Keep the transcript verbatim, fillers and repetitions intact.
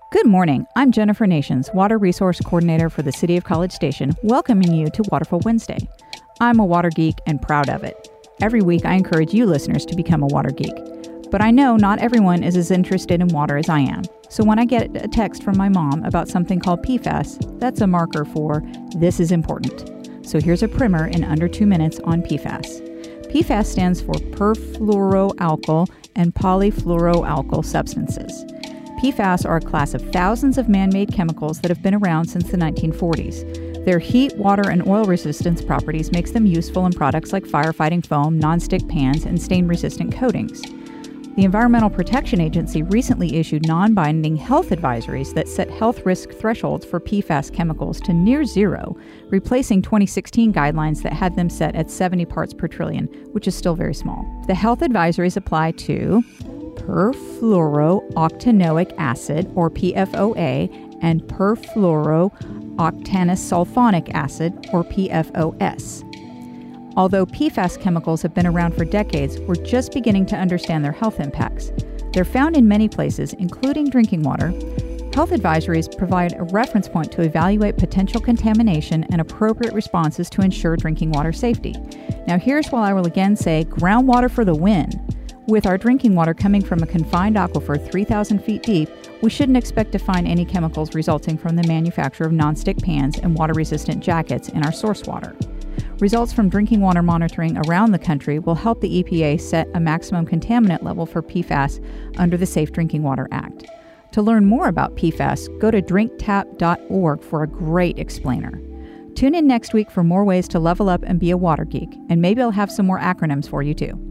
Good morning. I'm Jennifer Nations, Water Resource Coordinator for the City of College Station, welcoming you to Waterful Wednesday. I'm a water geek and proud of it. Every week, I encourage you listeners to become a water geek. But I know not everyone is as interested in water as I am. So when I get a text from my mom about something called P FAS, that's a marker for this is important. So here's a primer in under two minutes on P FAS. P FAS stands for perfluoroalkyl and polyfluoroalkyl substances. P FAS are a class of thousands of man-made chemicals that have been around since the nineteen forties. Their heat, water, and oil resistance properties makes them useful in products like firefighting foam, nonstick pans, and stain-resistant coatings. The Environmental Protection Agency recently issued non-binding health advisories that set health risk thresholds for P FAS chemicals to near zero, replacing twenty sixteen guidelines that had them set at seventy parts per trillion, which is still very small. The health advisories apply to perfluorooctanoic acid, or P F O A, and perfluorooctanosulfonic acid, or P F O S. Although P FAS chemicals have been around for decades, we're just beginning to understand their health impacts. They're found in many places, including drinking water. Health advisories provide a reference point to evaluate potential contamination and appropriate responses to ensure drinking water safety. Now here's why I will again say groundwater for the win. With our drinking water coming from a confined aquifer three thousand feet deep, we shouldn't expect to find any chemicals resulting from the manufacture of nonstick pans and water-resistant jackets in our source water. Results from drinking water monitoring around the country will help the E P A set a maximum contaminant level for P FAS under the Safe Drinking Water Act. To learn more about P FAS, go to drink tap dot org for a great explainer. Tune in next week for more ways to level up and be a water geek, and maybe I'll have some more acronyms for you too.